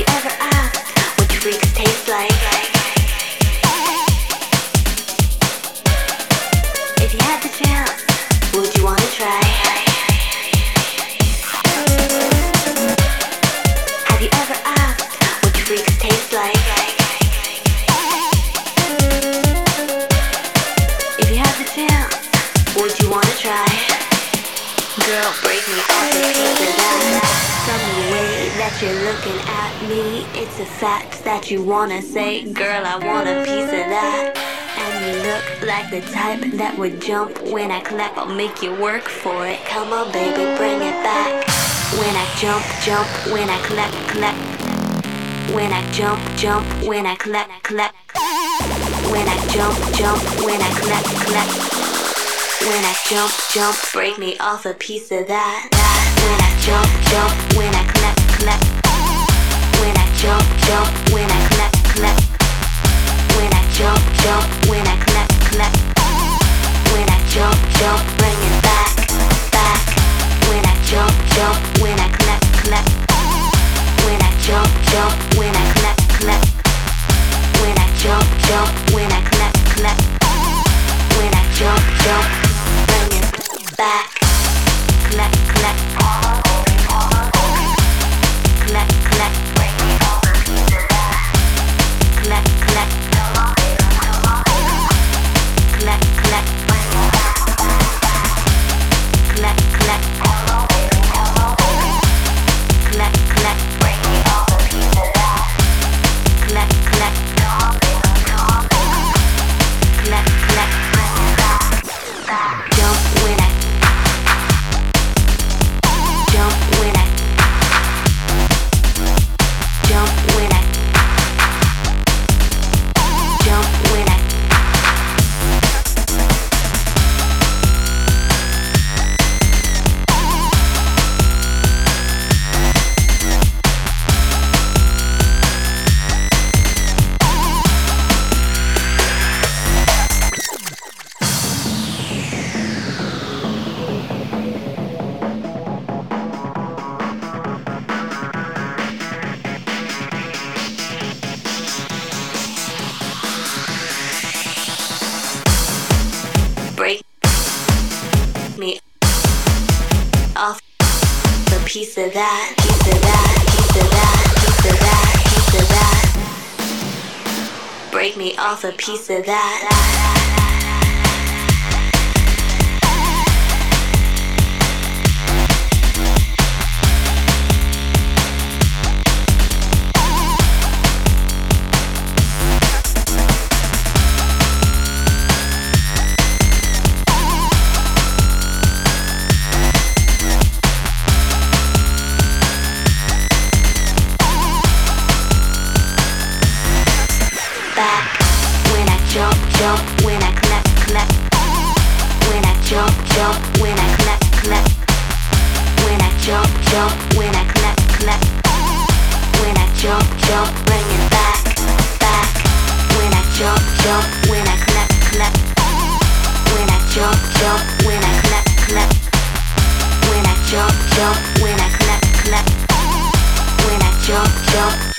you ever asked what freaks taste like? If you had the chance, would you wanna try? Have you ever asked what freaks taste like? If you had the chance, would you wanna try? Girl, break me off a piece of that. From the way that you're looking at me, it's a fact that you wanna say, girl, I want a piece of that. And you look like the type that would jump when I clap, I'll make you work for it. Come on, baby, bring it back. When I jump, jump, when I clap, clap. When I jump, jump, when I clap, clap. When I jump, jump, when I clap, clap. When I jump, jump, break me off a piece of that. When I jump, jump, when I clap, clap. When I jump, jump, when I clap, clap. When I jump, jump, when I clap, clap. When I jump, jump, bring it back, back. When I jump, jump, when I clap, clap. When I jump, jump, when I clap, clap. When I jump, jump, when I clap, clap. When I jump, jump, bring it back. Clap, clap. Clap, clap. Clap, clap. Clap, clap. Clap, clap. Clap, clap. Clap, clap. Clap, clap. Jump when I jump when I jump when I jump when I break me off a piece of that, piece of that, piece of that, piece of that, piece of that. Break me off a piece of that. Back when I jump, jump, when I clap, clap. When I jump, jump, when I clap, clap. When I jump, jump, when I clap, clap. When I jump, jump, bring it back, back. When I jump, jump, when I clap, clap. When I jump, jump, when I clap, clap. When I jump, jump, when I clap, clap. When I jump, jump.